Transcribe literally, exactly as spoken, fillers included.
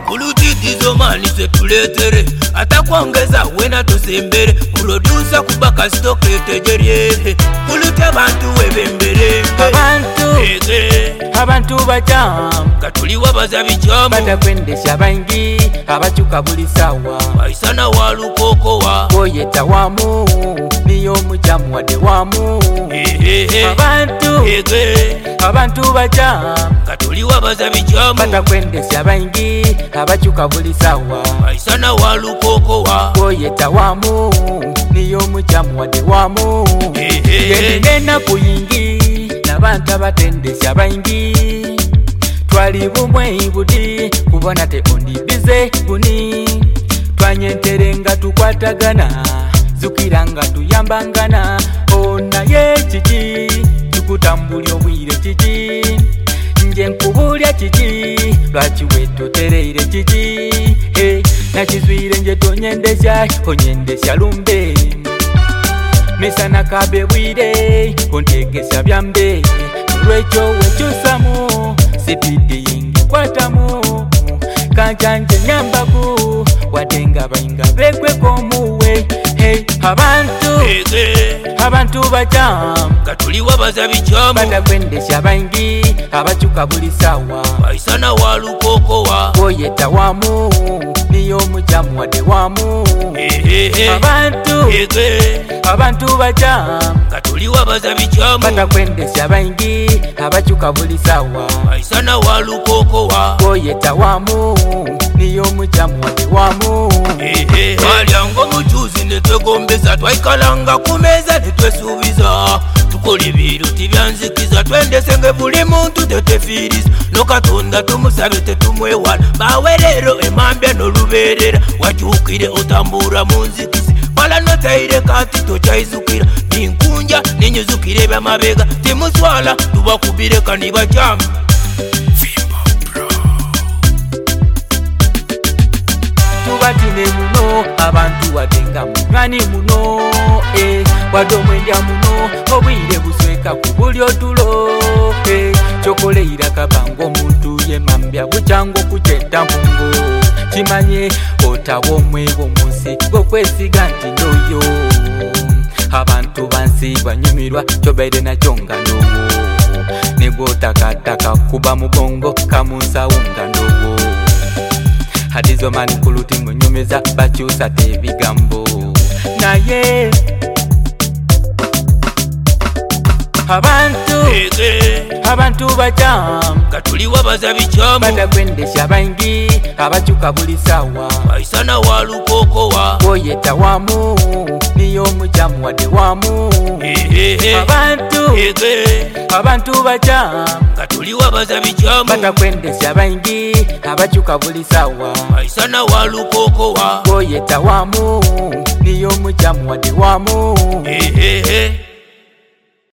kulutikizo mani setuletere atakwongeza wena tusembere producer kubaka stock etegerye kulute abantu webembere abantu ege abantu bajam katuliwa bazabijamu batakwendesha bangi abachuka buli sawa baisana walukoko wa boyeta wamu niyo mujamu wade wamu abantu ege abantu bajam katuliwa bazabijamu batakwendesha bangi abachuka buli sawa baisana walukoko wa boyeta wamu niyo mujamu wade wamu yenena kuyingi nabantu abatendesha bangi twali bumwe ibudi kubona te ondibize buni twanyenterenga tukwatagana zukiranga tuyambangana ona ye kiki tukutambulya obwire kiki nje nkubulya kiki lwaki wetotereire kiki hey, nakizwire nje tonyendesha onyendesha lumbe misana kabe bwire ontegesha byambe lwekyo wekyusamu sipidi yingi kwatamu kanjanje nyambaku wadenga bayinga bekweko muwe hey abantu ege abantu bajam katuliwa bazabijamu batakwendesha bangi abachuka buli sawa baisana walukoko wa boyeta wamu niyo mujamu wade wamu abantu ege abantu bajam katuliwa bazabijamu batakwendesha bangi abachuka buli sawa baisana walukoko wa boyeta wamu niyo mujamu wade wamu twalyango muchuzi netwegombeza twaikalanga kumeza netwesubiza tukola ebintu tibyanzikiza twendesenge buli muntu tetefiriza nokatonda tumusabe tetumwewala bawe lero emambya noluberera wakyukire otambura munzikisi pala notaire kati tokyayizukira ninkunja ninyuzukire ebyamabega timuswala tubakubire kanibajamu tubatine muno abantu wadenga munywani muno eh, wadomwendya muno obwire busweka kubuli otulo eh, chokoleira kabanga omuntu yemambya bucyango kukyetta mpungo kimanye otawa omwebo munsi gokwesiga nti ndoyo abantu bansi banyumirwa kyobaire nakyo nga ndowo negwotakataka kuba mugongo kamunsawunga ndowo hadizo mani kuluti munyumiza bakyusa tebigambo naye abantu ege abantu bajam katuliwa bazabijamu batakwendesha bangi abachuka buli sawa baisana walukoko wa boyeta wamu niyo mujamu wade wamu abantu ege abantu bajam katuliwa bazabijamu batakwendesha bangi abachuka buli sawa baisana walukoko wa boyeta wamu niyo mujamu wade wamu ehehe